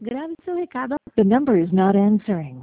Grave seu recado. The number is not answering.